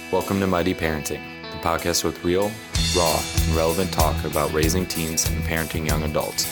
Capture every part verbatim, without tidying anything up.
Welcome to Mighty Parenting, the podcast with real, raw, and relevant talk about raising teens and parenting young adults.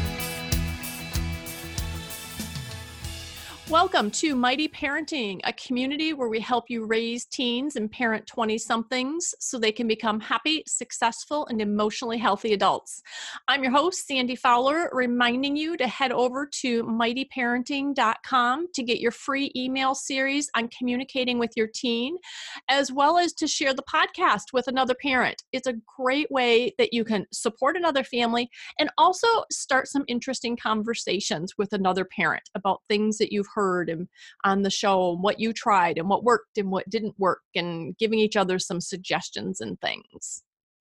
Welcome to Mighty Parenting, a community where we help you raise teens and parent twenty-somethings so they can become happy, successful, and emotionally healthy adults. I'm your host, Sandy Fowler, reminding you to head over to mighty parenting dot com to get your free email series on communicating with your teen, as well as to share the podcast with another parent. It's a great way that you can support another family and also start some interesting conversations with another parent about things that you've heard and on the show, and what you tried and what worked and what didn't work, and giving each other some suggestions and things.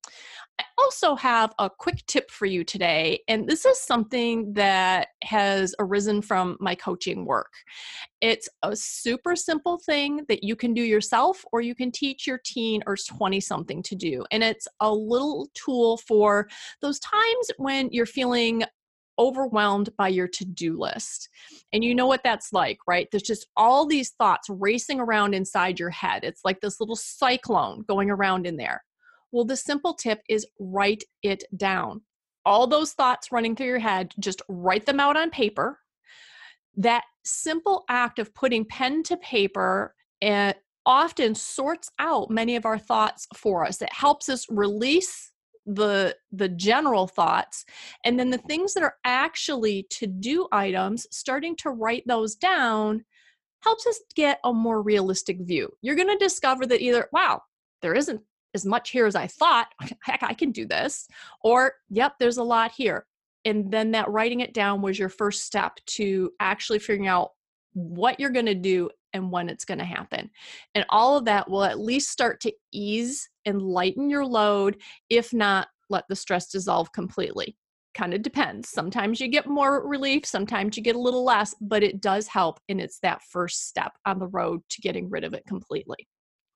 I also have a quick tip for you today, and this is something that has arisen from my coaching work. It's a super simple thing that you can do yourself, or you can teach your teen or twenty-something to do, and it's a little tool for those times when you're feeling overwhelmed by your to-do list. And you know what that's like, right? There's just all these thoughts racing around inside your head. It's like this little cyclone going around in there. Well, the simple tip is write it down. All those thoughts running through your head, just write them out on paper. That simple act of putting pen to paper and often sorts out many of our thoughts for us. It helps us release the the general thoughts, and then the things that are actually to-do items, starting to write those down helps us get a more realistic view. You're going to discover that either, wow, there isn't as much here as I thought, heck, I can do this, or yep, there's a lot here. And then that writing it down was your first step to actually figuring out what you're going to do and when it's going to happen. And all of that will at least start to ease and lighten your load, if not let the stress dissolve completely. Kind of depends. Sometimes you get more relief, sometimes you get a little less, but it does help, and it's that first step on the road to getting rid of it completely.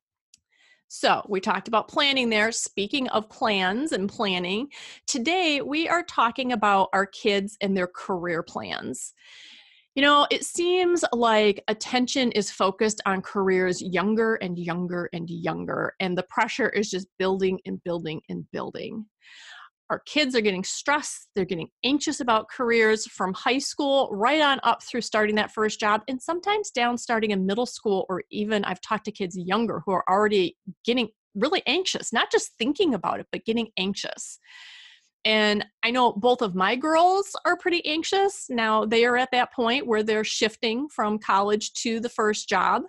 So we talked about planning there. Speaking of plans and planning, today we are talking about our kids and their career plans. You know, it seems like attention is focused on careers younger and younger and younger, and the pressure is just building and building and building. Our kids are getting stressed. They're getting anxious about careers from high school right on up through starting that first job, and sometimes down starting in middle school, or even I've talked to kids younger who are already getting really anxious, not just thinking about it, but getting anxious. And I know both of my girls are pretty anxious. Now they are at that point where they're shifting from college to the first job.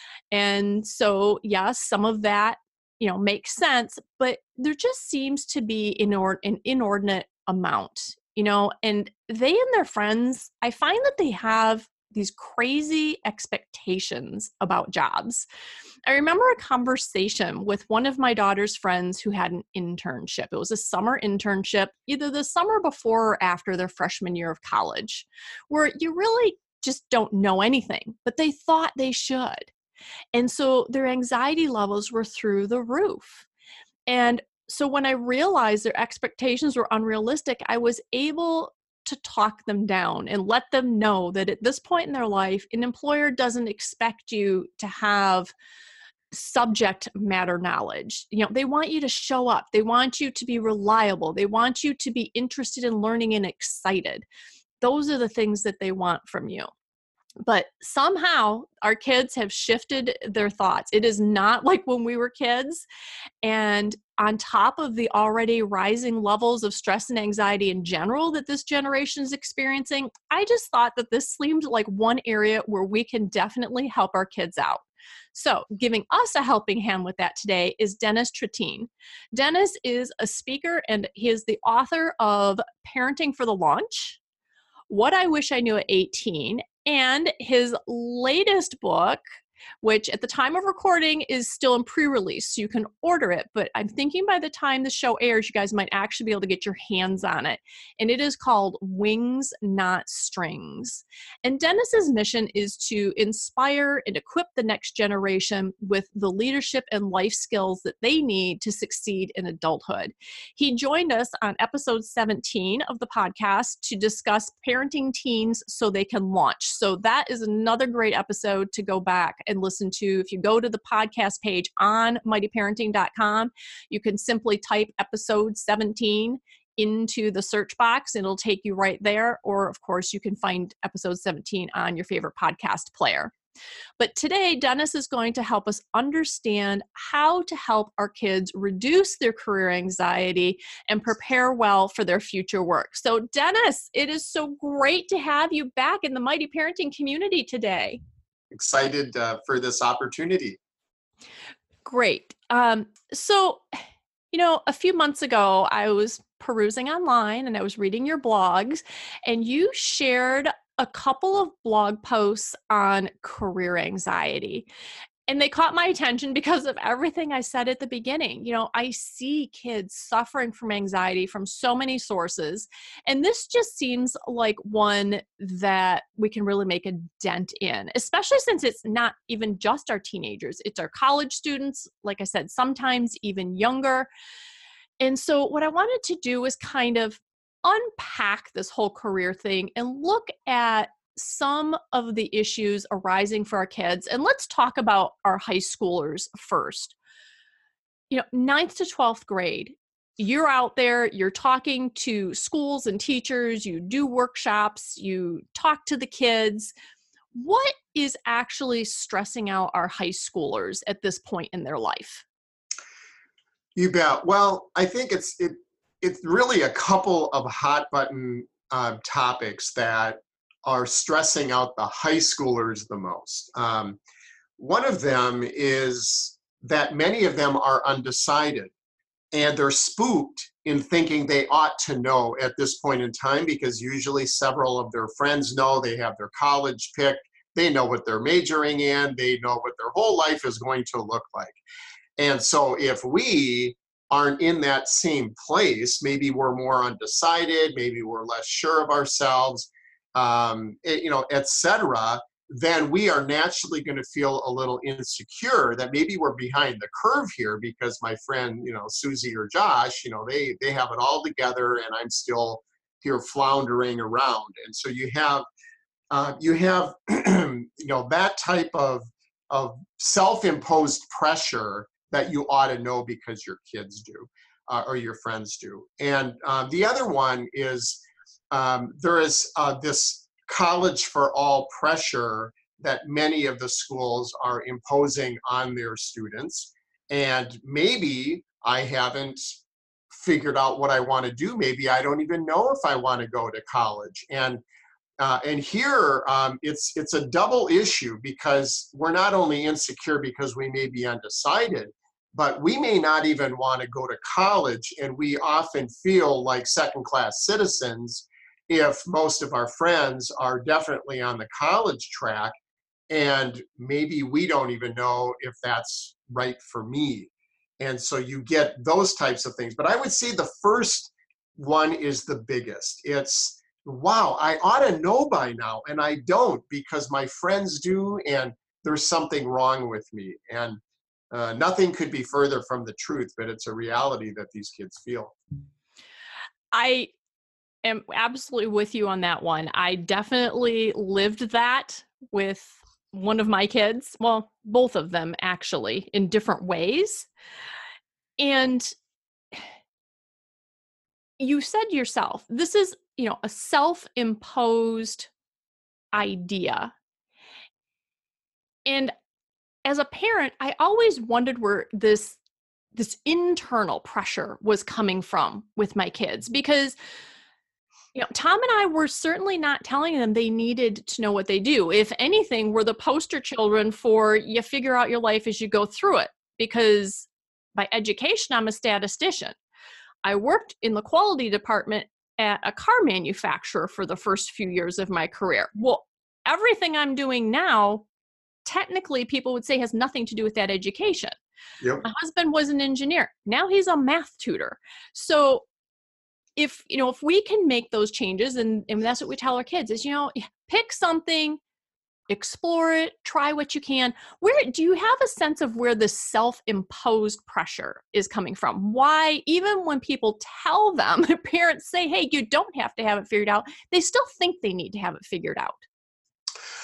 And so, yes, some of that, you know, makes sense, but there just seems to be inord- an inordinate amount, you know, and they and their friends, I find that they have these crazy expectations about jobs. I remember a conversation with one of my daughter's friends who had an internship. It was a summer internship, either the summer before or after their freshman year of college, where you really just don't know anything, but they thought they should. And so their anxiety levels were through the roof. And so when I realized their expectations were unrealistic, I was able to talk them down and let them know that at this point in their life, an employer doesn't expect you to have subject matter knowledge. You know, they want you to show up. They want you to be reliable. They want you to be interested in learning and excited. Those are the things that they want from you. But somehow our kids have shifted their thoughts. It is not like when we were kids. And on top of the already rising levels of stress and anxiety in general that this generation is experiencing, I just thought that this seemed like one area where we can definitely help our kids out. So giving us a helping hand with that today is Dennis Trattin. Dennis is a speaker, and he is the author of Parenting for the Launch, What I Wish I Knew at eighteen, and his latest book, which at the time of recording is still in pre-release, so you can order it. But I'm thinking by the time the show airs, you guys might actually be able to get your hands on it. And it is called Wings, Not Strings. And Dennis's mission is to inspire and equip the next generation with the leadership and life skills that they need to succeed in adulthood. He joined us on episode seventeen of the podcast to discuss parenting teens so they can launch. So that is another great episode to go back and listen to. If you go to the podcast page on mighty parenting dot com, you can simply type episode seventeen into the search box and it'll take you right there. Or of course, you can find episode seventeen on your favorite podcast player. But today, Dennis is going to help us understand how to help our kids reduce their career anxiety and prepare well for their future work. So Dennis, it is so great to have you back in the Mighty Parenting community today. Excited uh, for this opportunity. Great. Um, so, you know, a few months ago, I was perusing online and I was reading your blogs, and you shared a couple of blog posts on career anxiety. And they caught my attention because of everything I said at the beginning. You know, I see kids suffering from anxiety from so many sources. And this just seems like one that we can really make a dent in, especially since it's not even just our teenagers. It's our college students, like I said, sometimes even younger. And so what I wanted to do is kind of unpack this whole career thing and look at some of the issues arising for our kids. And let's talk about our high schoolers first. You know, ninth to twelfth grade, you're out there, you're talking to schools and teachers, you do workshops, you talk to the kids. What is actually stressing out our high schoolers at this point in their life? You bet. Well, I think it's it it's really a couple of hot button uh, topics that are stressing out the high schoolers the most. Um, one of them is that many of them are undecided, and they're spooked in thinking they ought to know at this point in time, because usually several of their friends know, they have their college picked, they know what they're majoring in, they know what their whole life is going to look like. And so if we aren't in that same place, maybe we're more undecided, maybe we're less sure of ourselves, um, it, you know, et cetera, then we are naturally going to feel a little insecure that maybe we're behind the curve here because my friend, you know, Susie or Josh, you know, they they have it all together and I'm still here floundering around. And so you have uh, you have you know that type of of self-imposed pressure that you ought to know because your kids do uh, or your friends do. And uh, the other one is um, there is uh, this college for all pressure that many of the schools are imposing on their students. And maybe I haven't figured out what I want to do. Maybe I don't even know if I want to go to college. And Uh, and here, um, it's it's a double issue, because we're not only insecure because we may be undecided, but we may not even want to go to college, and we often feel like second-class citizens if most of our friends are definitely on the college track, and maybe we don't even know if that's right for me. And so you get those types of things. But I would say the first one is the biggest. It's, wow, I ought to know by now, and I don't because my friends do, and there's something wrong with me. And uh, nothing could be further from the truth, but it's a reality that these kids feel. I am absolutely with you on that one. I definitely lived that with one of my kids. Well, both of them actually, in different ways. And you said yourself, this is, you know, a self-imposed idea. And as a parent, I always wondered where this this internal pressure was coming from with my kids, because you know, Tom and I were certainly not telling them they needed to know what they do. If anything, we're the poster children for you figure out your life as you go through it, because by education, I'm a statistician. I worked in the quality department at a car manufacturer for the first few years of my career. Well, everything I'm doing now, technically people would say has nothing to do with that education. Yep. My husband was an engineer. Now he's a math tutor. So if, you know, if we can make those changes, and, and that's what we tell our kids is, you know, pick something, explore it, try what you can. Where do you have a sense of where the self-imposed pressure is coming from? Why, even when people tell them, parents say, hey, you don't have to have it figured out, they still think they need to have it figured out.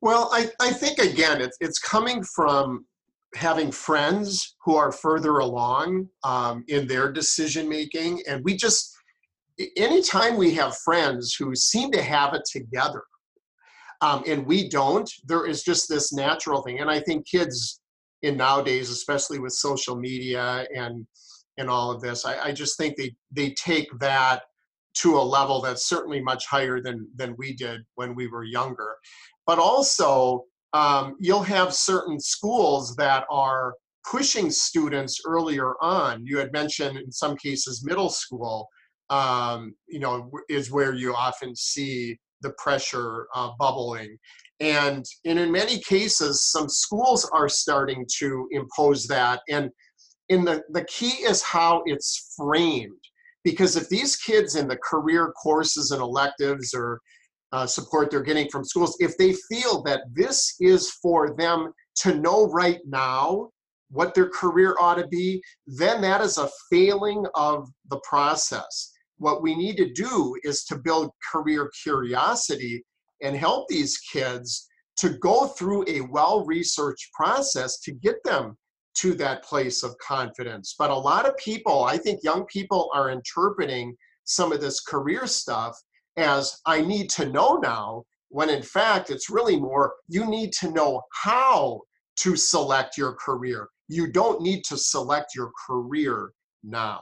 Well, I, I think, again, it's, it's coming from having friends who are further along um, in their decision making. And we just, anytime we have friends who seem to have it together um, and we don't, there is just this natural thing. And I think kids in nowadays, especially with social media and and all of this, I, I just think they, they take that to a level that's certainly much higher than, than we did when we were younger. But also, um, you'll have certain schools that are pushing students earlier on. You had mentioned in some cases middle school, um, you know, is where you often see the pressure uh, bubbling. And, and in many cases, some schools are starting to impose that. And in the, the key is how it's framed. Because if these kids in the career courses and electives or uh, support they're getting from schools, if they feel that this is for them to know right now what their career ought to be, then that is a failing of the process. What we need to do is to build career curiosity and help these kids to go through a well-researched process to get them to that place of confidence. But a lot of people, I think young people are interpreting some of this career stuff as I need to know now, when in fact it's really more, you need to know how to select your career. You don't need to select your career now.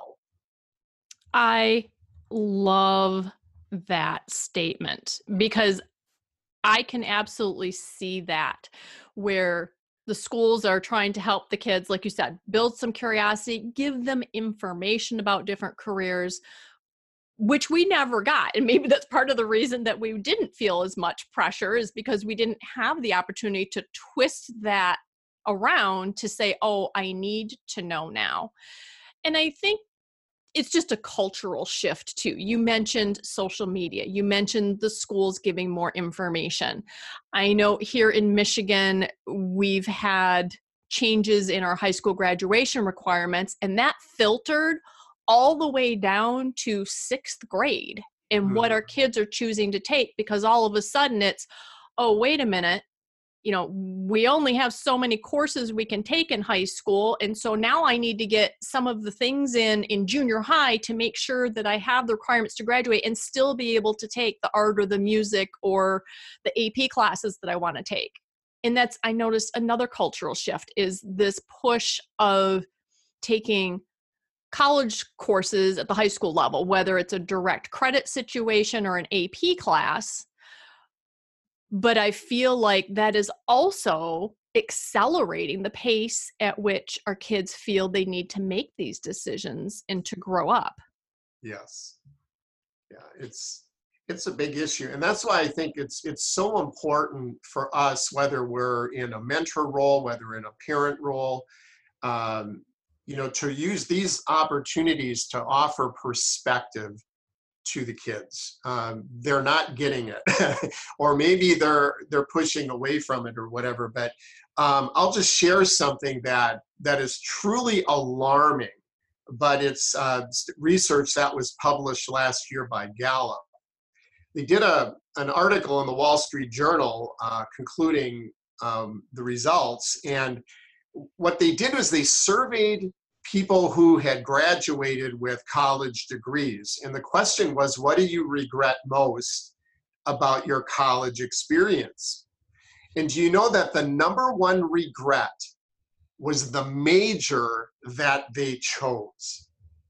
I love that statement because I can absolutely see that, where the schools are trying to help the kids, like you said, build some curiosity, give them information about different careers, which we never got. And maybe that's part of the reason that we didn't feel as much pressure, is because we didn't have the opportunity to twist that around to say, oh, I need to know now. And I think it's just a cultural shift too. You mentioned social media. You mentioned the schools giving more information. I know here in Michigan, we've had changes in our high school graduation requirements, and that filtered all the way down to sixth grade and mm. what our kids are choosing to take, because all of a sudden it's, oh, wait a minute. You know, we only have so many courses we can take in high school. And so now I need to get some of the things in, in junior high to make sure that I have the requirements to graduate and still be able to take the art or the music or the A P classes that I want to take. And that's, I noticed another cultural shift is this push of taking college courses at the high school level, whether it's a direct credit situation or an A P class. But I feel like that is also accelerating the pace at which our kids feel they need to make these decisions and to grow up. Yes. Yeah, it's it's a big issue. And that's why I think it's it's so important for us, whether we're in a mentor role, whether in a parent role, um, you know, to use these opportunities to offer perspective to the kids. Um, they're not getting it, or maybe they're they're pushing away from it or whatever. But um, I'll just share something that that is truly alarming. But it's uh, research that was published last year by Gallup. They did a an article in the Wall Street Journal uh, concluding um, the results, and what they did was they surveyed people who had graduated with college degrees. And the question was, what do you regret most about your college experience? And do you know that the number one regret was the major that they chose?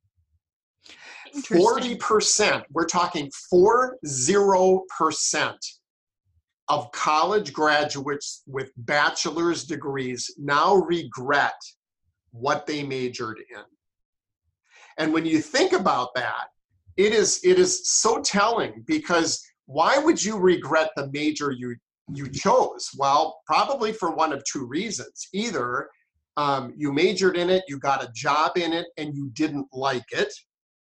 forty percent, we're talking four zero percent of college graduates with bachelor's degrees now regret what they majored in. And when you think about that, it is it is so telling, because why would you regret the major you you chose? Well, probably for one of two reasons. Either um, you majored in it, you got a job in it, and you didn't like it,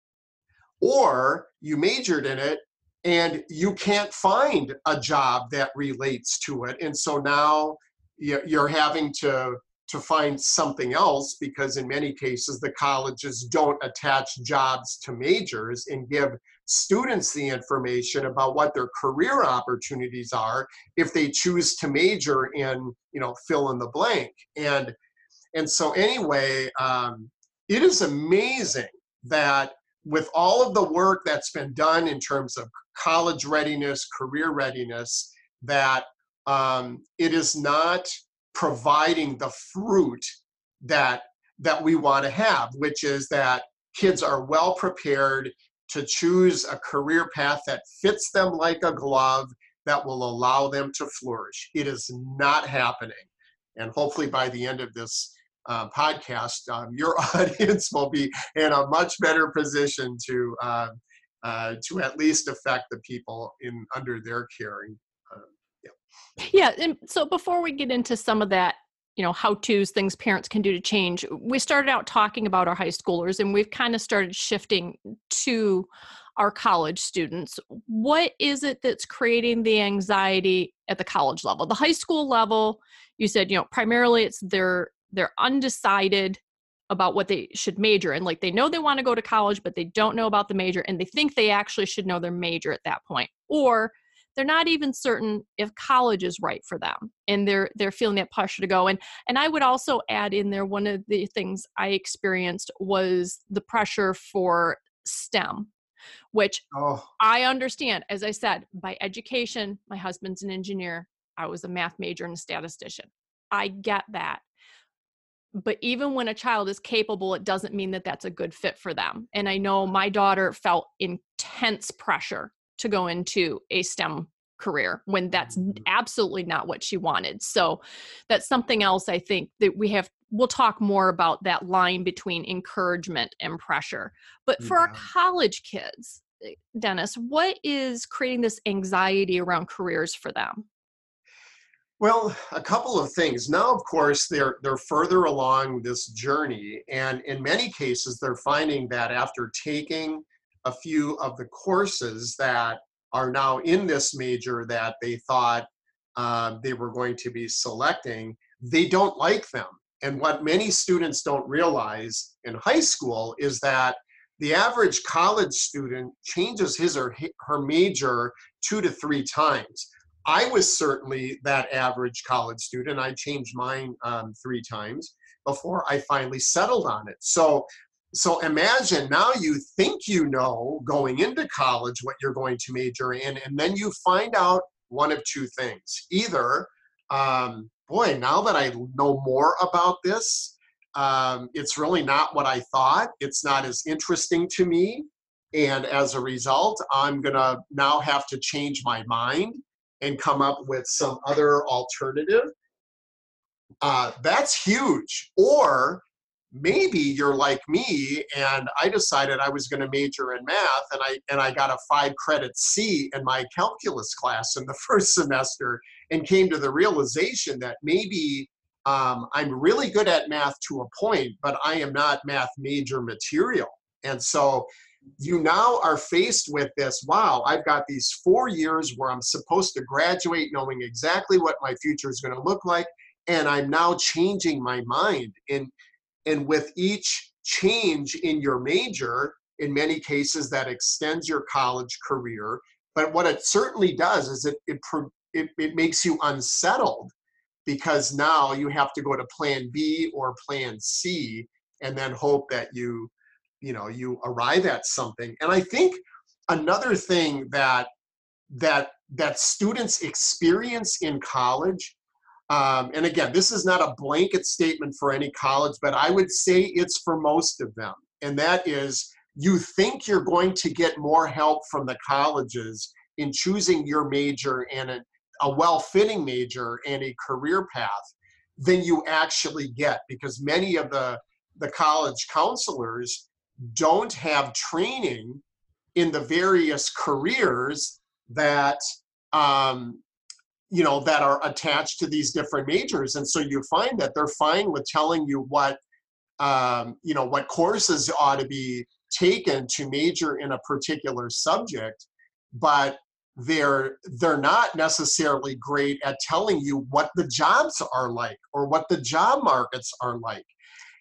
or you majored in it and you can't find a job that relates to it, and so now you're having to to find something else, because in many cases the colleges don't attach jobs to majors and give students the information about what their career opportunities are if they choose to major in, you know, fill in the blank. And and so anyway, um, it is amazing that with all of the work that's been done in terms of college readiness, career readiness, that um, it is not providing the fruit that that we want to have, which is that kids are well prepared to choose a career path that fits them like a glove, that will allow them to flourish. It is not happening. And hopefully by the end of this uh, podcast, um, your audience will be in a much better position to uh, uh, to at least affect the people in under their caring. Uh, yeah. Yeah. And so before we get into some of that, you know, how-tos, things parents can do to change, we started out talking about our high schoolers, and we've kind of started shifting to our college students. What is it that's creating the anxiety at the college level? The high school level, you said, you know, primarily it's they're they're undecided about what they should major in. Like, they know they want to go to college, but they don't know about the major, and they think they actually should know their major at that point. Or they're not even certain if college is right for them, and they're they're feeling that pressure to go. And and I would also add in there, one of the things I experienced was the pressure for STEM, which Oh. I understand. As I said, by education, my husband's an engineer. I was a math major and a statistician. I get that. But even when a child is capable, it doesn't mean that that's a good fit for them. And I know my daughter felt intense pressure to go into a STEM career when that's absolutely not what she wanted. So that's something else I think that we have, we'll talk more about that line between encouragement and pressure. But for Yeah. our college kids, Dennis, what is creating this anxiety around careers for them? Well, a couple of things. Now, of course, they're they're further along this journey, and in many cases, they're finding that after taking a few of the courses that are now in this major that they thought uh, they were going to be selecting, they don't like them. And what many students don't realize in high school is that the average college student changes his or her major two to three times. I was certainly that average college student. I changed mine um, three times before I finally settled on it. So, so imagine now you think you know going into college what you're going to major in, and then you find out one of two things. Either, um, boy, now that I know more about this, um, it's really not what I thought. It's not as interesting to me. And as a result, I'm gonna now have to change my mind and come up with some other alternative. Uh, that's huge. Or maybe you're like me, and I decided I was going to major in math, and I and I got a five credit C in my calculus class in the first semester, and came to the realization that maybe um, I'm really good at math to a point, but I am not math major material. And so you now are faced with this, wow, I've got these four years where I'm supposed to graduate knowing exactly what my future is going to look like, and I'm now changing my mind. And, and with each change in your major, in many cases that extends your college career, but what it certainly does is it, it, it, it makes you unsettled, because now you have to go to plan B or plan C and then hope that you you know, you arrive at something. And I think another thing that that that students experience in college, um, and again, this is not a blanket statement for any college, but I would say it's for most of them. And that is, you think you're going to get more help from the colleges in choosing your major and a, a well-fitting major and a career path than you actually get, because many of the the college counselors don't have training in the various careers that um, you know that are attached to these different majors, and so you find that they're fine with telling you what um, you know what courses ought to be taken to major in a particular subject, but they're they're not necessarily great at telling you what the jobs are like or what the job markets are like.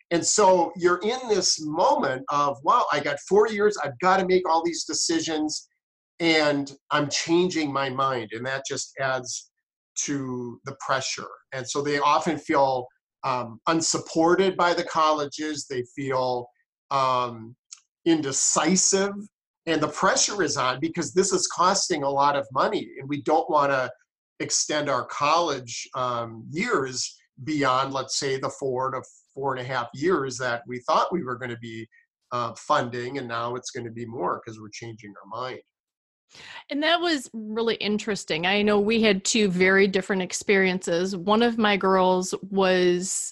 And so you're in this moment of, wow, I got four years, I've got to make all these decisions, and I'm changing my mind. And that just adds to the pressure. And so they often feel um, unsupported by the colleges. They feel um, indecisive. And the pressure is on because this is costing a lot of money. And we don't want to extend our college um, years beyond, let's say, the four to four and a half years that we thought we were going to be uh, funding. And now it's going to be more because we're changing our mind. And that was really interesting. I know we had two very different experiences. One of my girls was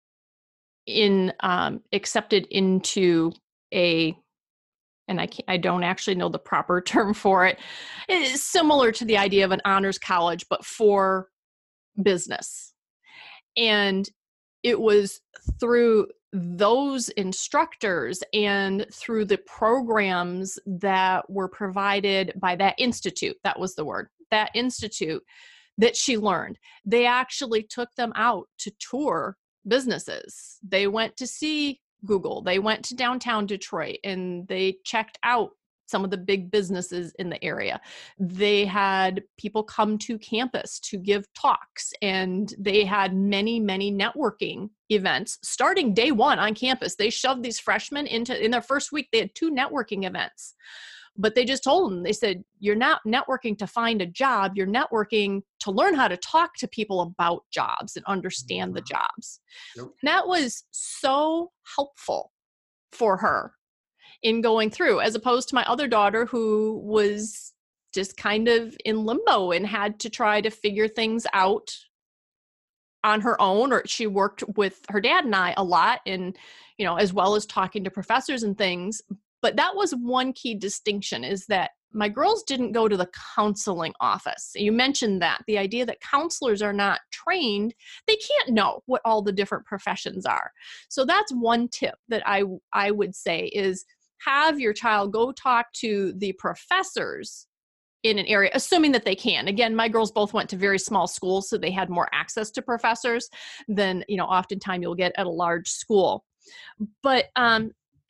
in um, accepted into a, and I can't, I don't actually know the proper term for it. It's similar to the idea of an honors college, but for business. And it was through those instructors and through the programs that were provided by that institute, that was the word, that institute, that she learned. They actually took them out to tour businesses. They went to see Google. They went to downtown Detroit and they checked out some of the big businesses in the area. They had people come to campus to give talks, and they had many, many networking events starting day one on campus. They shoved these freshmen into, in their first week, they had two networking events. But they just told them, they said, you're not networking to find a job, you're networking to learn how to talk to people about jobs and understand the jobs. Yep. And that was so helpful for her in going through, as opposed to my other daughter who was just kind of in limbo and had to try to figure things out on her own, or she worked with her dad and I a lot, and, you know, as well as talking to professors and things. But that was one key distinction, is that my girls didn't go to the counseling office. You mentioned that, the idea that counselors are not trained, they can't know what all the different professions are. So that's one tip that I, I would say is have your child go talk to the professors in an area, assuming that they can. Again, my girls both went to very small schools, so they had more access to professors than, you know, oftentimes you'll get at a large school. But um,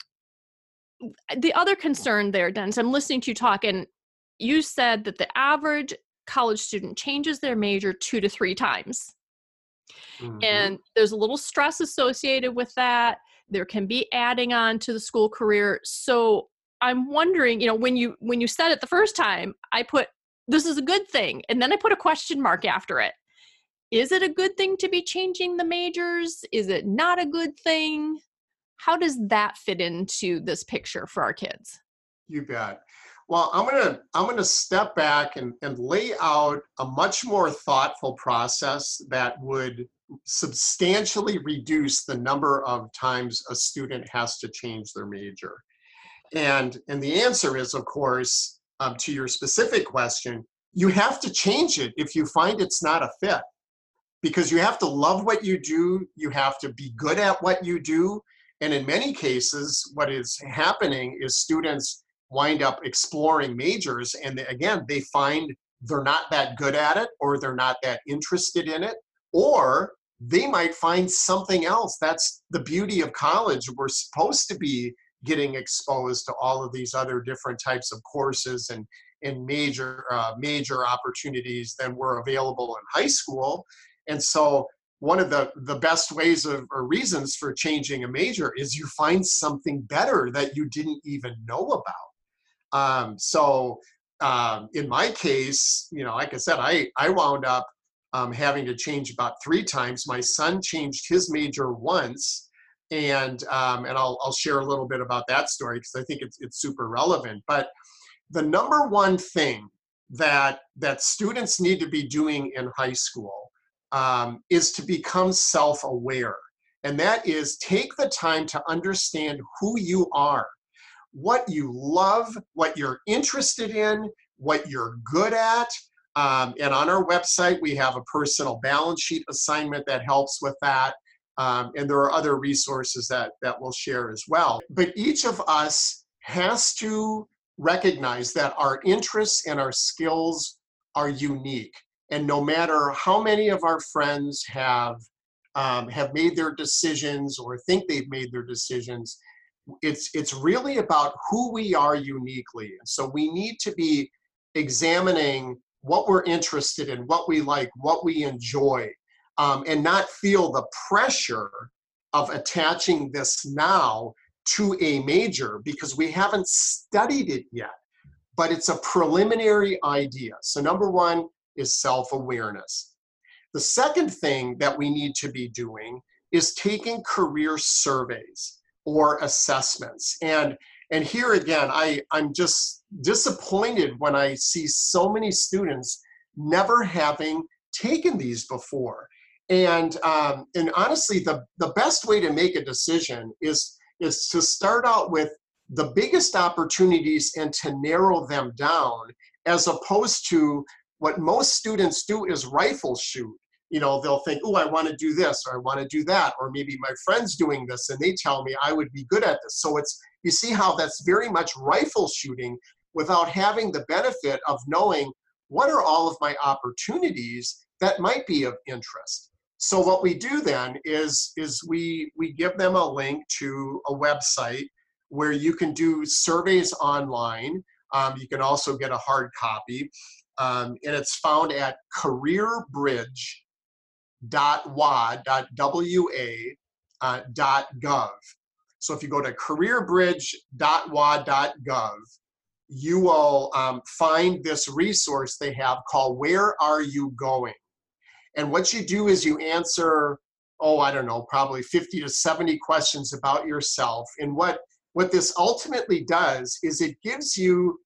the other concern there, Dennis, I'm listening to you talk, and you said that the average college student changes their major two to three times. Mm-hmm. And there's a little stress associated with that. There can be adding on to the school career. So I'm wondering, you know, when you when you said it the first time, I put, this is a good thing. And then I put a question mark after it. Is it a good thing to be changing the majors? Is it not a good thing? How does that fit into this picture for our kids? You bet. Well, I'm gonna I'm gonna step back and, and lay out a much more thoughtful process that would substantially reduce the number of times a student has to change their major. And, and the answer is, of course, um, to your specific question, you have to change it if you find it's not a fit. Because you have to love what you do, you have to be good at what you do. And in many cases, what is happening is students wind up exploring majors, and they, again, they find they're not that good at it, or they're not that interested in it, or they might find something else. That's the beauty of college. We're supposed to be getting exposed to all of these other different types of courses and, and major, uh, major opportunities than were available in high school. And so one of the, the best ways of, or reasons for changing a major is you find something better that you didn't even know about. Um, so um, in my case, you know, like I said, I, I wound up um, having to change about three times. My son changed his major once, and um, and I'll, I'll share a little bit about that story because I think it's, it's super relevant. But the number one thing that, that students need to be doing in high school um, is to become self-aware. And that is, take the time to understand who you are, what you love, what you're interested in, what you're good at. Um, and on our website, we have a personal balance sheet assignment that helps with that. Um, and there are other resources that, that we'll share as well. But each of us has to recognize that our interests and our skills are unique. And no matter how many of our friends have um, have made their decisions or think they've made their decisions. It's, it's really about who we are uniquely. And so we need to be examining what we're interested in, what we like, what we enjoy, um, and not feel the pressure of attaching this now to a major because we haven't studied it yet. But it's a preliminary idea. So number one is self-awareness. The second thing that we need to be doing is taking career surveys or assessments. And, and here again, I, I'm just disappointed when I see so many students never having taken these before. And, um, and honestly, the, the best way to make a decision is, is to start out with the biggest opportunities and to narrow them down, as opposed to what most students do is rifle shoot. You know, they'll think, oh, I want to do this, or I want to do that, or maybe my friend's doing this and they tell me I would be good at this. So it's, you see how that's very much rifle shooting without having the benefit of knowing what are all of my opportunities that might be of interest. So what we do then is, is we, we give them a link to a website where you can do surveys online. Um, you can also get a hard copy. Um, and it's found at careerbridge dot w a dot gov. So if you go to careerbridge dot w a dot gov, you will um, find this resource they have called Where Are You Going? And what you do is you answer, oh, I don't know, probably fifty to seventy questions about yourself. And what What this ultimately does is it gives you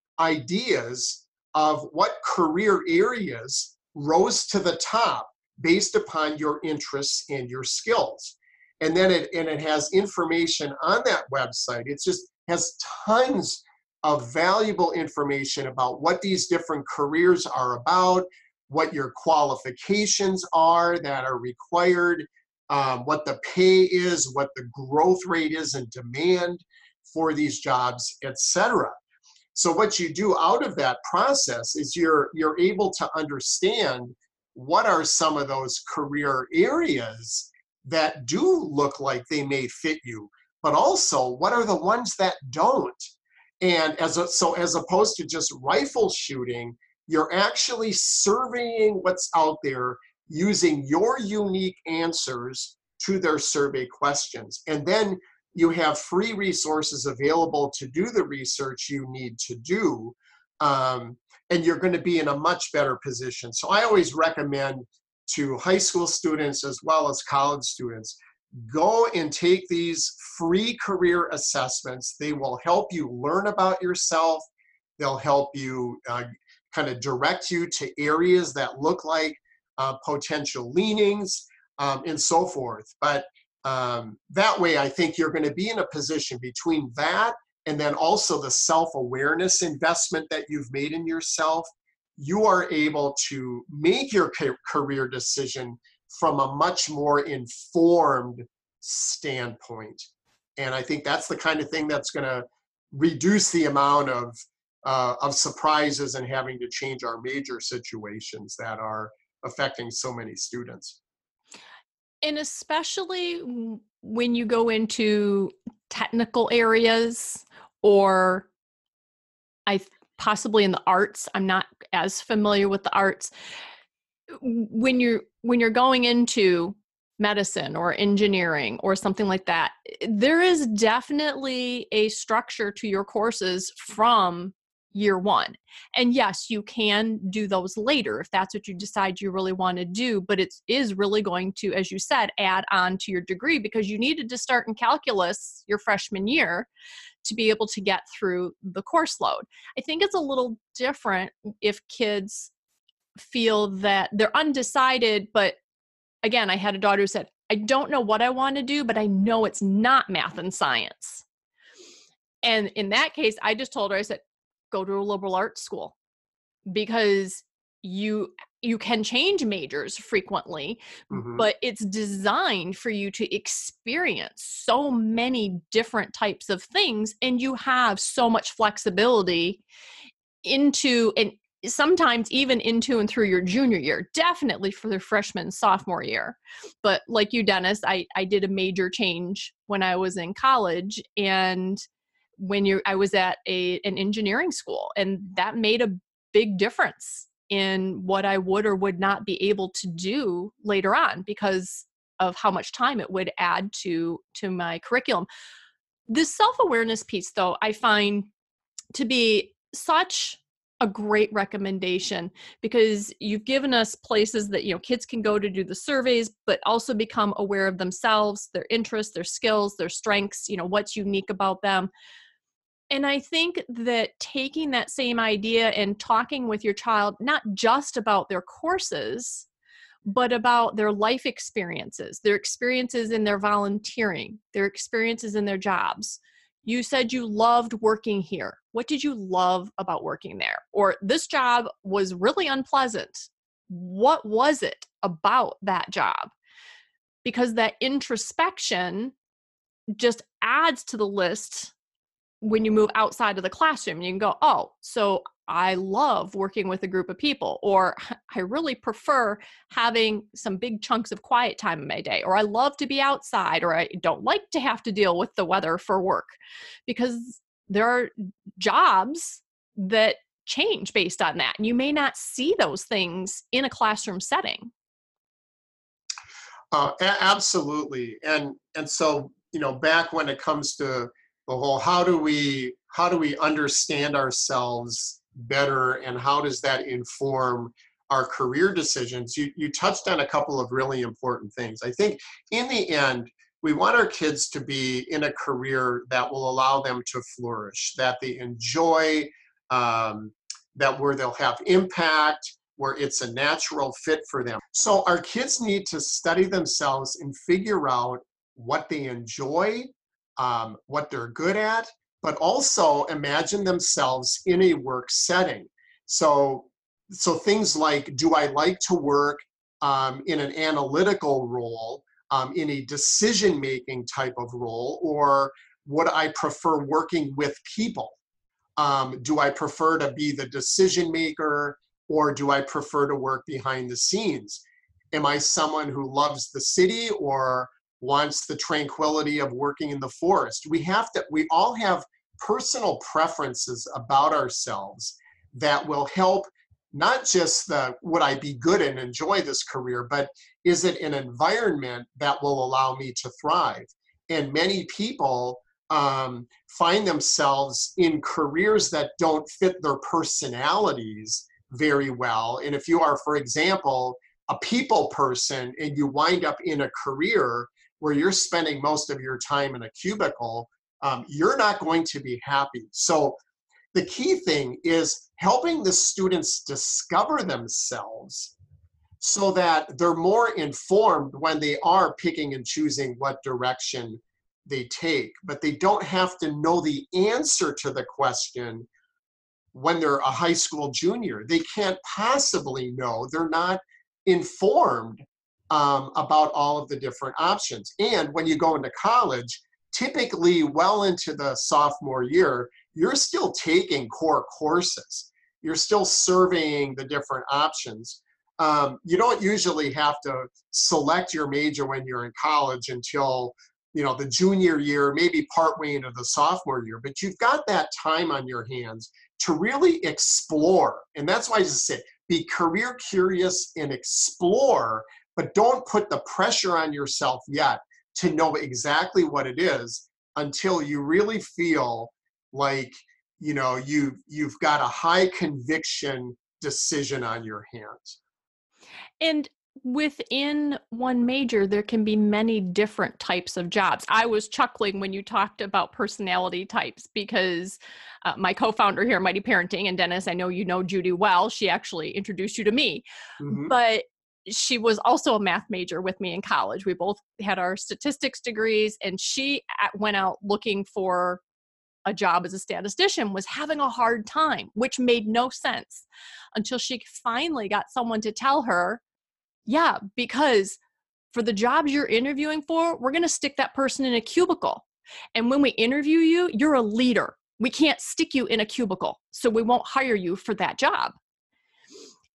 ideas of what career areas rose to the top based upon your interests and your skills. And then it, and it has information on that website. It just has tons of valuable information about what these different careers are about, what your qualifications are that are required, um, what the pay is, what the growth rate is and demand for these jobs, et cetera. So what you do out of that process is you're, you're able to understand what are some of those career areas that do look like they may fit you, but also what are the ones that don't. And as a, so as opposed to just rifle shooting, you're actually surveying what's out there using your unique answers to their survey questions. And then you have free resources available to do the research you need to do, um, and you're going to be in a much better position. So I always recommend to high school students as well as college students, go and take these free career assessments. They will help you learn about yourself. They'll help you uh, kind of direct you to areas that look like uh, potential leanings um, and so forth. But Um, that way, I think you're going to be in a position between that and then also the self-awareness investment that you've made in yourself. You are able to make your career decision from a much more informed standpoint. And I think that's the kind of thing that's going to reduce the amount of, uh, of surprises and having to change our major situations that are affecting so many students. And especially when you go into technical areas or I possibly in the arts, I'm not as familiar with the arts. When you're when you're going into medicine or engineering or something like that, there is definitely a structure to your courses from year one. And yes, you can do those later if that's what you decide you really want to do, but it is really going to, as you said, add on to your degree because you needed to start in calculus your freshman year to be able to get through the course load. I think it's a little different if kids feel that they're undecided, but again, I had a daughter who said, I don't know what I want to do, but I know it's not math and science. And in that case, I just told her, I said, go to a liberal arts school because you you can change majors frequently, mm-hmm. but it's designed for you to experience so many different types of things, and you have so much flexibility into and sometimes even into and through your junior year, definitely for the freshman, sophomore year. But like you, Dennis, I, I did a major change when I was in college, and when you I was at a an engineering school, and that made a big difference in what I would or would not be able to do later on because of how much time it would add to to my curriculum. This self-awareness piece, though, I find to be such a great recommendation, because you've given us places that, you know, kids can go to do the surveys, but also become aware of themselves, their interests, their skills, their strengths, you know, what's unique about them. And I think that taking that same idea and talking with your child, not just about their courses, but about their life experiences, their experiences in their volunteering, their experiences in their jobs. You said you loved working here. What did you love about working there? Or this job was really unpleasant. What was it about that job? Because that introspection just adds to the list when you move outside of the classroom. You can go, oh, so I love working with a group of people, or I really prefer having some big chunks of quiet time in my day, or I love to be outside, or I don't like to have to deal with the weather for work, because there are jobs that change based on that. And you may not see those things in a classroom setting. Uh, a- absolutely. And, and so, you know, back when it comes to the whole, how do we, how do we understand ourselves better, and how does that inform our career decisions? You, you touched on a couple of really important things. I think in the end, we want our kids to be in a career that will allow them to flourish, that they enjoy, um, that where they'll have impact, where it's a natural fit for them. So our kids need to study themselves and figure out what they enjoy, um, what they're good at, but also imagine themselves in a work setting. So, so things like, do I like to work um, in an analytical role, um, in a decision-making type of role, or would I prefer working with people? Um, do I prefer to be the decision maker, or do I prefer to work behind the scenes? Am I someone who loves the city or wants the tranquility of working in the forest? We have to, we all have personal preferences about ourselves that will help not just the, would I be good and enjoy this career, but is it an environment that will allow me to thrive? And many people um, find themselves in careers that don't fit their personalities very well. And if you are, for example, a people person and you wind up in a career where you're spending most of your time in a cubicle, um, you're not going to be happy. So the key thing is helping the students discover themselves so that they're more informed when they are picking and choosing what direction they take. But they don't have to know the answer to the question when they're a high school junior. They can't possibly know. They're not informed um, about all of the different options. And when you go into college, typically well into the sophomore year, you're still taking core courses. You're still surveying the different options. Um, you don't usually have to select your major when you're in college until, you know, the junior year, maybe partway into the sophomore year, but you've got that time on your hands to really explore. And that's why I just said, be career curious and explore, but don't put the pressure on yourself yet to know exactly what it is until you really feel like, you know, you've, you've got a high conviction decision on your hands. And within one major, there can be many different types of jobs. I was chuckling when you talked about personality types because uh, my co-founder here, Mighty Parenting, and Dennis, I know you know Judy well. She actually introduced you to me, mm-hmm. but she was also a math major with me in college. We both had our statistics degrees, and she went out looking for a job as a statistician, was having a hard time, which made no sense until she finally got someone to tell her, yeah, because for the jobs you're interviewing for, we're going to stick that person in a cubicle. And when we interview you, you're a leader. We can't stick you in a cubicle, so we won't hire you for that job.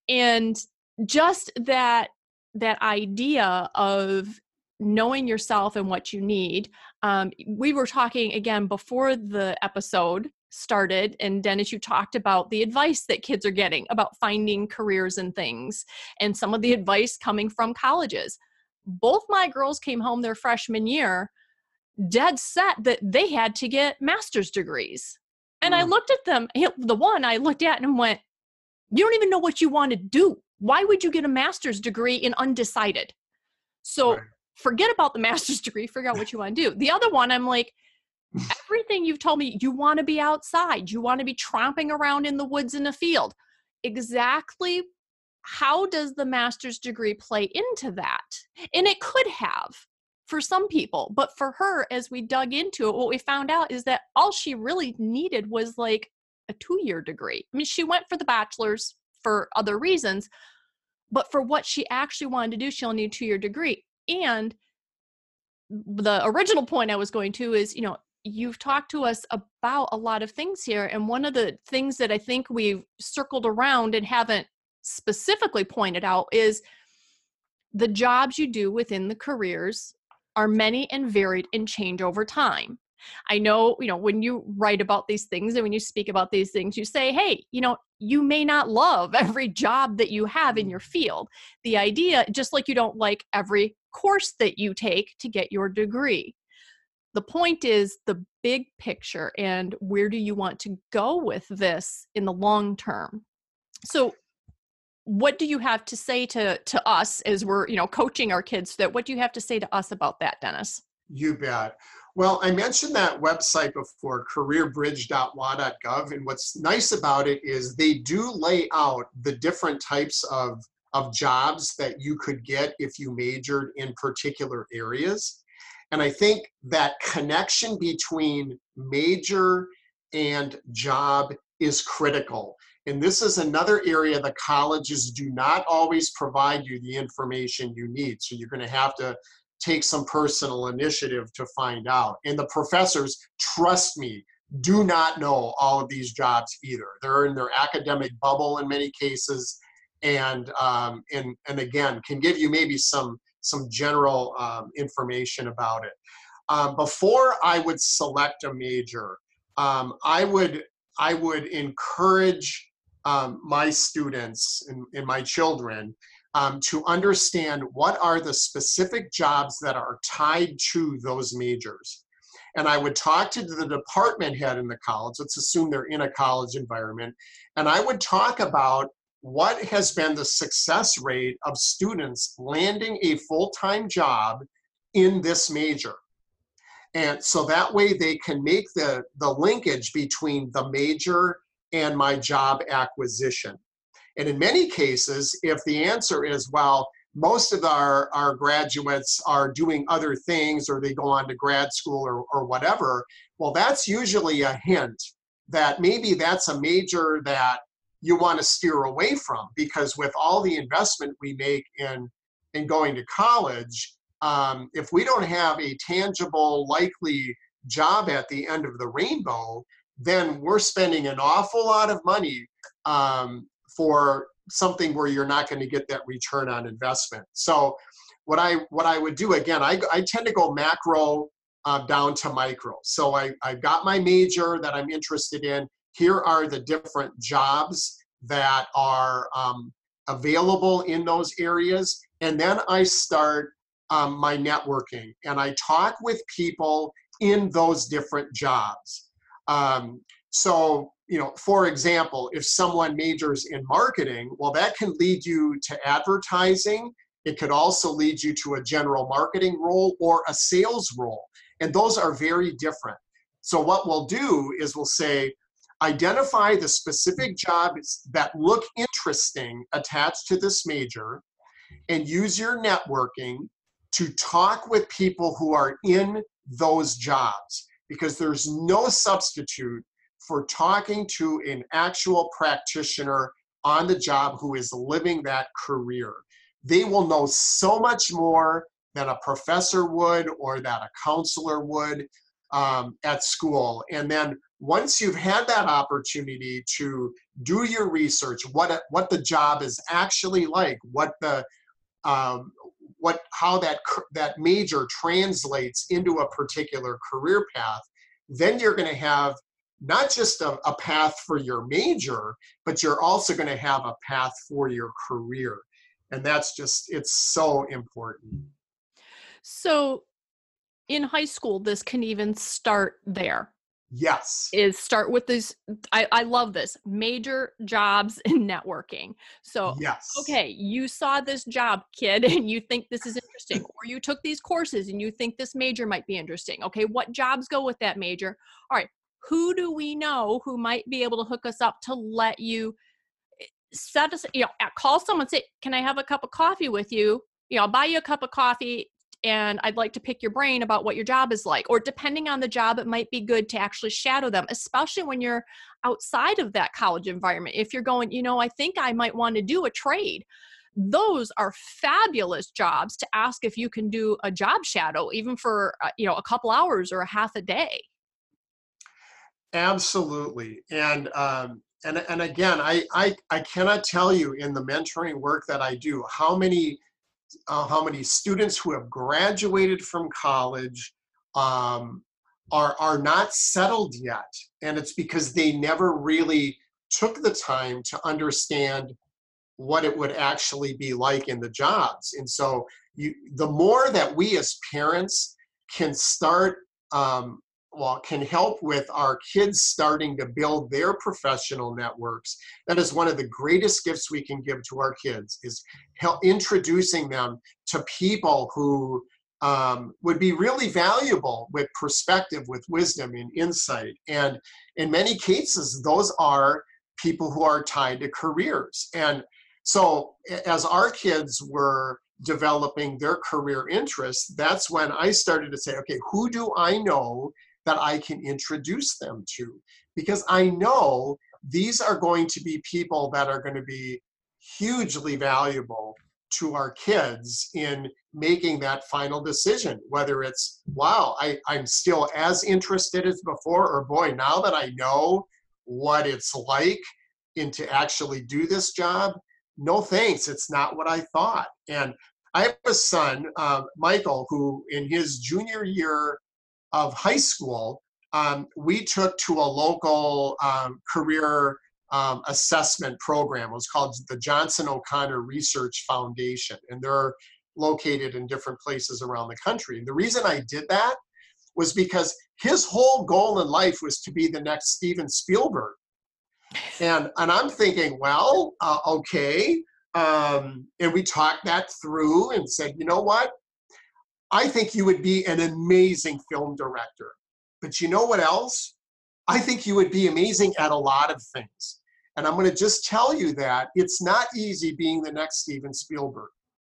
And just that, that idea of knowing yourself and what you need. Um, we were talking again before the episode started, and Dennis, you talked about the advice that kids are getting about finding careers and things, and some of the advice coming from colleges. Both my girls came home their freshman year dead set that they had to get master's degrees. And mm. I looked at them, the one I looked at and went, you don't even know what you want to do. Why would you get a master's degree in undecided? So right. Forget about the master's degree, figure out what you want to do. The other one, I'm like, everything you've told me, you want to be outside, you want to be tromping around in the woods in a field. Exactly how does the master's degree play into that? And it could have for some people, but for her, as we dug into it, what we found out is that all she really needed was like a two-year degree. I mean, she went for the bachelor's for other reasons, but for what she actually wanted to do, she'll need a two-year degree. And the original point I was going to is, you know, you've talked to us about a lot of things here. And one of the things that I think we've circled around and haven't specifically pointed out is the jobs you do within the careers are many and varied and change over time. I know, you know, when you write about these things and when you speak about these things, you say, hey, you know, you may not love every job that you have in your field. The idea, just like you don't like every course that you take to get your degree. The point is the big picture and where do you want to go with this in the long term? So what do you have to say to, to us as we're, you know, coaching our kids? That what do you have to say to us about that, Dennis? You bet. Well, I mentioned that website before, career bridge dot w a dot gov, and what's nice about it is they do lay out the different types of, of jobs that you could get if you majored in particular areas. And I think that connection between major and job is critical. And this is another area the colleges do not always provide you the information you need. So you're going to have to take some personal initiative to find out. And the professors, trust me, do not know all of these jobs either. They're in their academic bubble in many cases, and um, and and again, can give you maybe some some general um, information about it. Um, before I would select a major, um, I would I would encourage um, my students and, and my children Um, to understand what are the specific jobs that are tied to those majors. And I would talk to the department head in the college, let's assume they're in a college environment, and I would talk about what has been the success rate of students landing a full-time job in this major. And so that way they can make the, the linkage between the major and my job acquisition. And in many cases, if the answer is, well, most of our, our graduates are doing other things or they go on to grad school or, or whatever, well, that's usually a hint that maybe that's a major that you want to steer away from, because with all the investment we make in, in going to college, um, if we don't have a tangible, likely job at the end of the rainbow, then we're spending an awful lot of money um, for something where you're not going to get that return on investment. So what I what I would do, again, I, I tend to go macro uh, down to micro. So I, I've got my major that I'm interested in. Here are the different jobs that are um, available in those areas. And then I start um, my networking and I talk with people in those different jobs. Um, so You know, for example, if someone majors in marketing, well, that can lead you to advertising. It could also lead you to a general marketing role or a sales role. And those are very different. So what we'll do is we'll say, identify the specific jobs that look interesting attached to this major and use your networking to talk with people who are in those jobs, because there's no substitute for talking to an actual practitioner on the job who is living that career. They will know so much more than a professor would or that a counselor would. um, at school. And then once you've had that opportunity to do your research, what what the job is actually like, what the um, what how that that major translates into a particular career path, then you're going to have not just a, a path for your major, but you're also going to have a path for your career. And that's just, it's so important. So in high school, this can even start there. Yes. Is start with this. I, I love this. Major jobs in networking. So, yes. Okay, you saw this job, kid, and you think this is interesting, or you took these courses and you think this major might be interesting. Okay, what jobs go with that major? All right, who do we know who might be able to hook us up to let you set us, you know, call someone, say, can I have a cup of coffee with you? You know, I'll buy you a cup of coffee and I'd like to pick your brain about what your job is like. Or depending on the job, it might be good to actually shadow them, especially when you're outside of that college environment. If you're going, you know, I think I might want to do a trade. Those are fabulous jobs to ask if you can do a job shadow, even for, uh, you know, a couple hours or a half a day. Absolutely. And, um, and, and again, I, I, I cannot tell you in the mentoring work that I do, how many Uh, how many students who have graduated from college um, are, are not settled yet. And it's because they never really took the time to understand what it would actually be like in the jobs. And so you, the more that we as parents can start, um, well, can help with our kids starting to build their professional networks, that is one of the greatest gifts we can give to our kids, is help introducing them to people who um, would be really valuable with perspective, with wisdom and insight. And in many cases, those are people who are tied to careers. And so as our kids were developing their career interests, that's when I started to say, okay, who do I know that I can introduce them to? Because I know these are going to be people that are going to be hugely valuable to our kids in making that final decision, whether it's, wow, I, I'm still as interested as before, or boy, now that I know what it's like and to actually do this job, no thanks, it's not what I thought. And I have a son, uh, Michael, who in his junior year of high school, um, we took to a local um, career um, assessment program. It was called the Johnson O'Connor Research Foundation, and they're located in different places around the country. And the reason I did that was because his whole goal in life was to be the next Steven Spielberg. And, and I'm thinking, well, uh, okay. Um, and we talked that through and said, you know what? I think you would be an amazing film director. But you know what else? I think you would be amazing at a lot of things. And I'm going to just tell you that it's not easy being the next Steven Spielberg.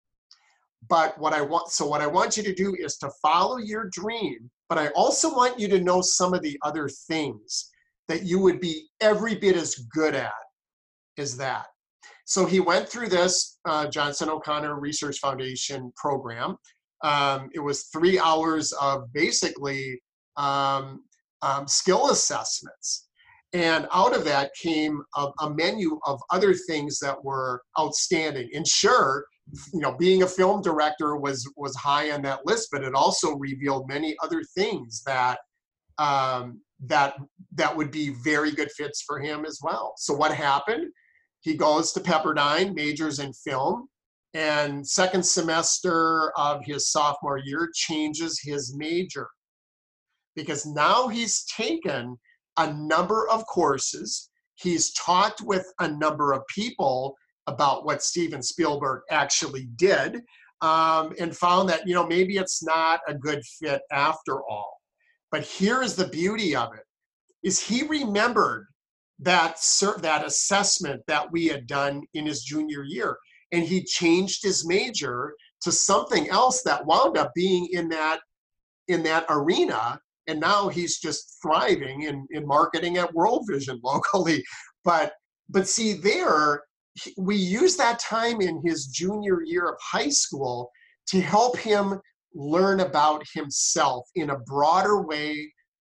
But what I want, so what I want you to do is to follow your dream, but I also want you to know some of the other things that you would be every bit as good at as that. So he went through this uh, Johnson O'Connor Research Foundation program. Um, it was three hours of basically um, um, skill assessments. And out of that came a, a menu of other things that were outstanding. And sure, you know, being a film director was, was high on that list, but it also revealed many other things that, um, that, that would be very good fits for him as well. So what happened? He goes to Pepperdine, majors in film, and second semester of his sophomore year changes his major, because now he's taken a number of courses. He's talked with a number of people about what Steven Spielberg actually did, um, and found that, you know, maybe it's not a good fit after all. But here is the beauty of it, is he remembered that, that assessment that we had done in his junior year. And he changed his major to something else that wound up being in that, in that arena. And now he's just thriving in, in marketing at World Vision locally. But, but see there, we use that time in his junior year of high school to help him learn about himself in a broader way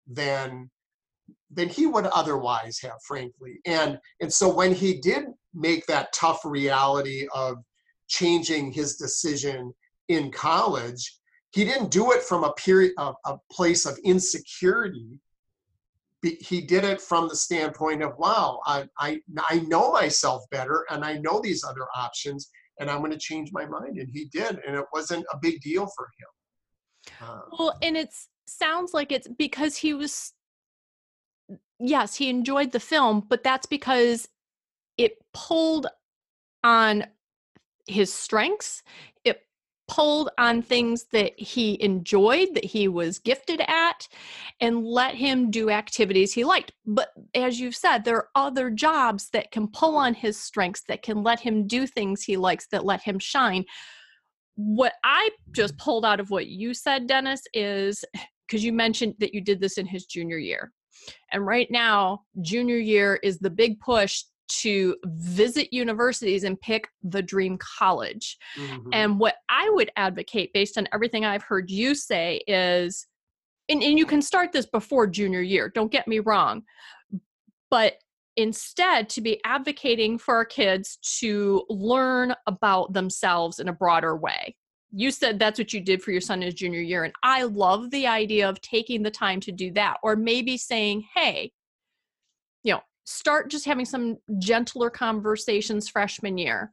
than than he would otherwise have, frankly. And and so when he did make that tough reality of changing his decision in college, he didn't do it from a period of a place of insecurity. He did it from the standpoint of, wow, I, I I know myself better, and I know these other options, and I'm going to change my mind. And he did, and it wasn't a big deal for him. Um, well, and it sounds like it's because he was, yes, he enjoyed the film, but that's because it pulled on his strengths. It pulled on things that he enjoyed, that he was gifted at, and let him do activities he liked. But as you've said, there are other jobs that can pull on his strengths, that can let him do things he likes, that let him shine. What I just pulled out of what you said, Dennis, is because you mentioned that you did this in his junior year. And right now, junior year is the big push to visit universities and pick the dream college. Mm-hmm. And what I would advocate, based on everything I've heard you say, is, and, and you can start this before junior year, don't get me wrong, but instead to be advocating for our kids to learn about themselves in a broader way. You said that's what you did for your son in his junior year, and I love the idea of taking the time to do that, or maybe saying, hey, you know, start just having some gentler conversations freshman year.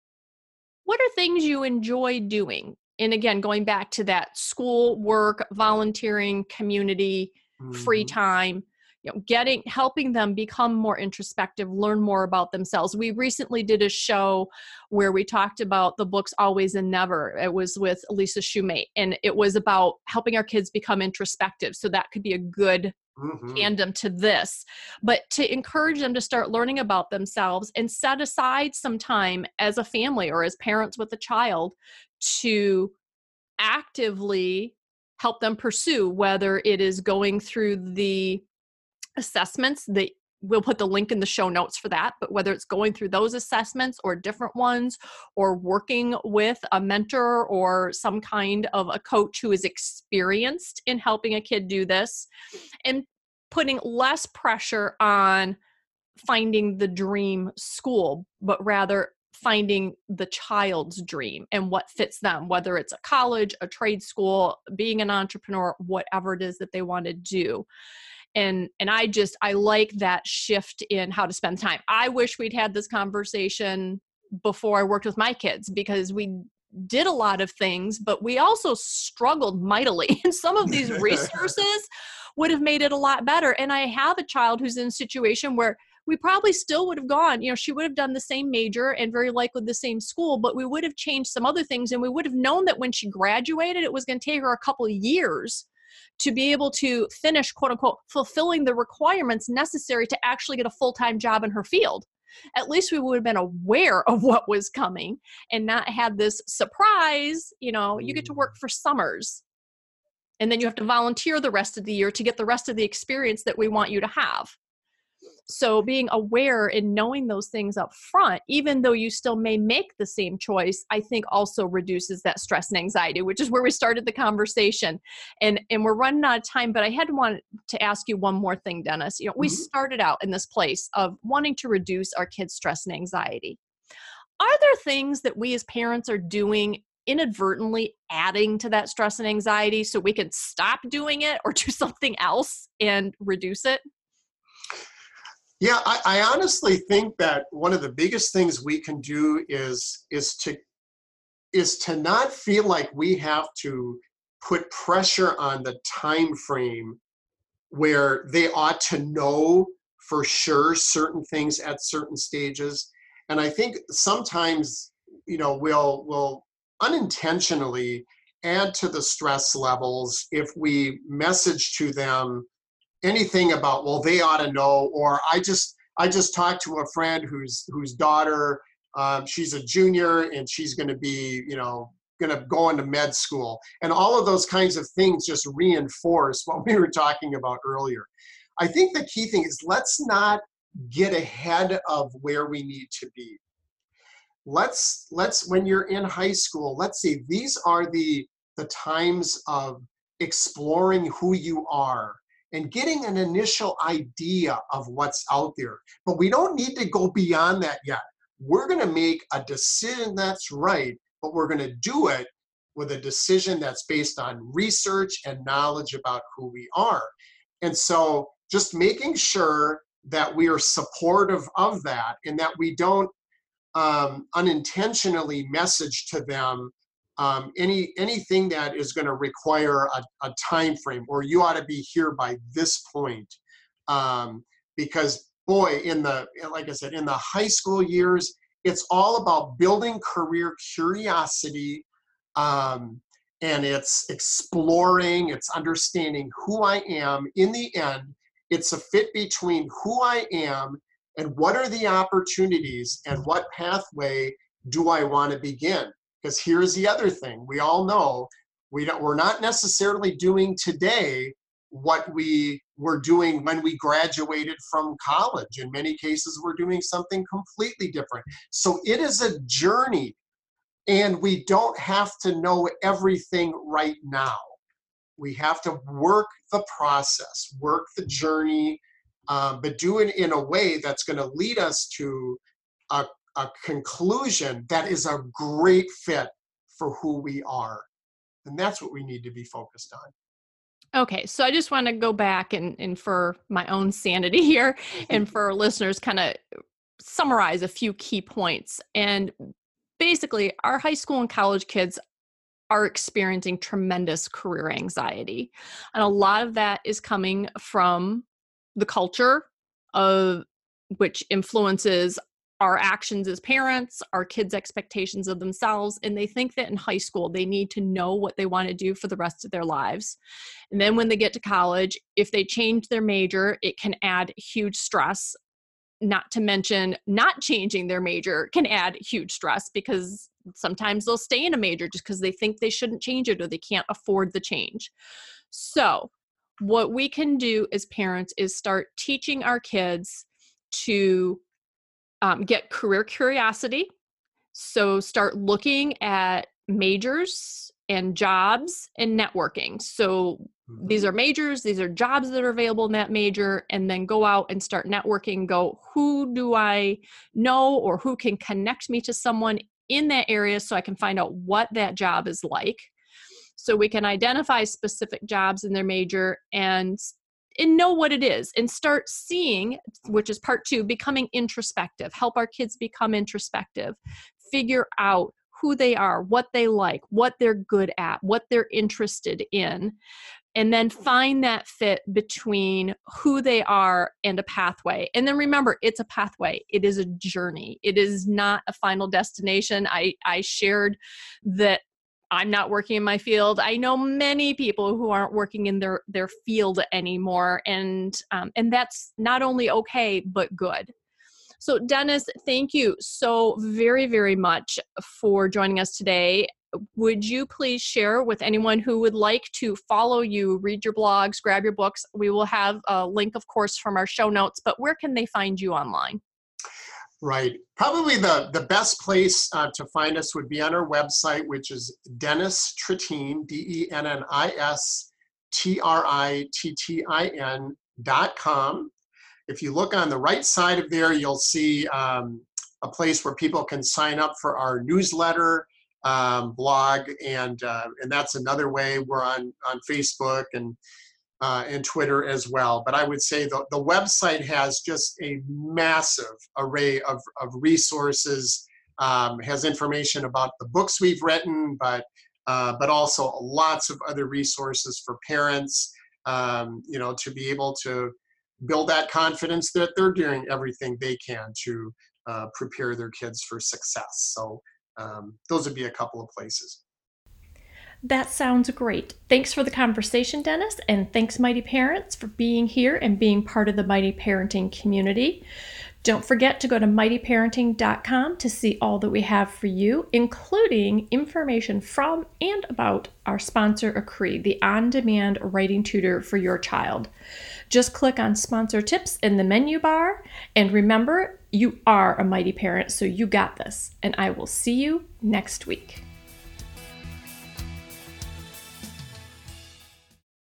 What are things you enjoy doing? And again, going back to that school, work, volunteering, community, mm-hmm. free time, you know, getting, helping them become more introspective, learn more about themselves. We recently did a show where we talked about the books Always and Never. It was with Elisa Shumate, and it was about helping our kids become introspective. So that could be a good Mm-hmm. tandem to this, but to encourage them to start learning about themselves and set aside some time as a family or as parents with a child to actively help them pursue, whether it is going through the assessments that we'll put the link in the show notes for that, but whether it's going through those assessments or different ones, or working with a mentor or some kind of a coach who is experienced in helping a kid do this, and putting less pressure on finding the dream school, but rather finding the child's dream and what fits them, whether it's a college, a trade school, being an entrepreneur, whatever it is that they want to do. And and I just, I like that shift in how to spend time. I wish we'd had this conversation before I worked with my kids, because we did a lot of things, but we also struggled mightily. And some of these resources would have made it a lot better. And I have a child who's in a situation where we probably still would have gone, you know, she would have done the same major and very likely the same school, but we would have changed some other things. And we would have known that when she graduated, it was going to take her a couple of years to be able to finish, quote unquote, fulfilling the requirements necessary to actually get a full-time job in her field. At least we would have been aware of what was coming and not had this surprise, you know, you get to work for summers and then you have to volunteer the rest of the year to get the rest of the experience that we want you to have. So being aware and knowing those things up front, even though you still may make the same choice, I think also reduces that stress and anxiety, which is where we started the conversation. And, and we're running out of time, but I had wanted to ask you one more thing, Dennis. You know, we mm-hmm. started out in this place of wanting to reduce our kids' stress and anxiety. Are there things that we as parents are doing inadvertently adding to that stress and anxiety so we can stop doing it or do something else and reduce it? Yeah, I, I honestly think that one of the biggest things we can do is is to is to not feel like we have to put pressure on the time frame where they ought to know for sure certain things at certain stages. And I think sometimes, you know, we'll we'll unintentionally add to the stress levels if we message to them anything about, well, they ought to know, or I just I just talked to a friend whose whose daughter, um, she's a junior and she's going to be, you know, going to go into med school, and all of those kinds of things just reinforce what we were talking about earlier. I think the key thing is let's not get ahead of where we need to be. Let's let's when you're in high school, let's see, these are the the times of exploring who you are and getting an initial idea of what's out there. But we don't need to go beyond that yet. We're going to make a decision that's right, but we're going to do it with a decision that's based on research and knowledge about who we are. And so just making sure that we are supportive of that and that we don't um, unintentionally message to them um, any anything that is going to require a, a time frame, or you ought to be here by this point. Um, because boy, in the, like I said, in the high school years, it's all about building career curiosity, um, and it's exploring, it's understanding who I am. In the end, it's a fit between who I am and what are the opportunities and what pathway do I want to begin. Because here's the other thing. We all know we don't, we're not necessarily doing today what we were doing when we graduated from college. In many cases, we're doing something completely different. So it is a journey, and we don't have to know everything right now. We have to work the process, work the journey, um, but do it in a way that's going to lead us to a, a conclusion that is a great fit for who we are. And that's what we need to be focused on. Okay, so I just want to go back and, and for my own sanity here and for our listeners, kind of summarize a few key points. And basically, our high school and college kids are experiencing tremendous career anxiety. And a lot of that is coming from the culture of which influences our actions as parents, our kids' expectations of themselves, and they think that in high school they need to know what they want to do for the rest of their lives. And then when they get to college, if they change their major, it can add huge stress. Not to mention not changing their major can add huge stress, because sometimes they'll stay in a major just because they think they shouldn't change it or they can't afford the change. So what we can do as parents is start teaching our kids to um, get career curiosity. So start looking at majors and jobs and networking. So mm-hmm. these are majors, these are jobs that are available in that major, and then go out and start networking. Go, who do I know or who can connect me to someone in that area so I can find out what that job is like. So we can identify specific jobs in their major and and know what it is and start seeing, which is part two, becoming introspective. Help our kids become introspective. Figure out who they are, what they like, what they're good at, what they're interested in, and then find that fit between who they are and a pathway. And then remember, it's a pathway. It is a journey. It is not a final destination. I, I shared that I'm not working in my field. I know many people who aren't working in their, their field anymore. And, um, and that's not only okay, but good. So Dennis, thank you so very, very much for joining us today. Would you please share with anyone who would like to follow you, read your blogs, grab your books? We will have a link, of course, from our show notes, but where can they find you online? Right. Probably the, the best place uh, to find us would be on our website, which is Dennis Trittin, D E N N I S T R I T T I N dot com. If you look on the right side of there, you'll see um, a place where people can sign up for our newsletter, um, blog, and uh, and that's another way. We're on, on Facebook and Uh, and Twitter as well. But I would say the, the website has just a massive array of, of resources, um, has information about the books we've written, but uh, but also lots of other resources for parents, um, you know, to be able to build that confidence that they're doing everything they can to uh, prepare their kids for success. So um, those would be a couple of places. That sounds great. Thanks for the conversation, Dennis, and thanks, Mighty Parents, for being here and being part of the Mighty Parenting community. Don't forget to go to mighty parenting dot com to see all that we have for you, including information from and about our sponsor, Acree, the on-demand writing tutor for your child. Just click on Sponsor Tips in the menu bar, and remember, you are a mighty parent, so you got this, and I will see you next week.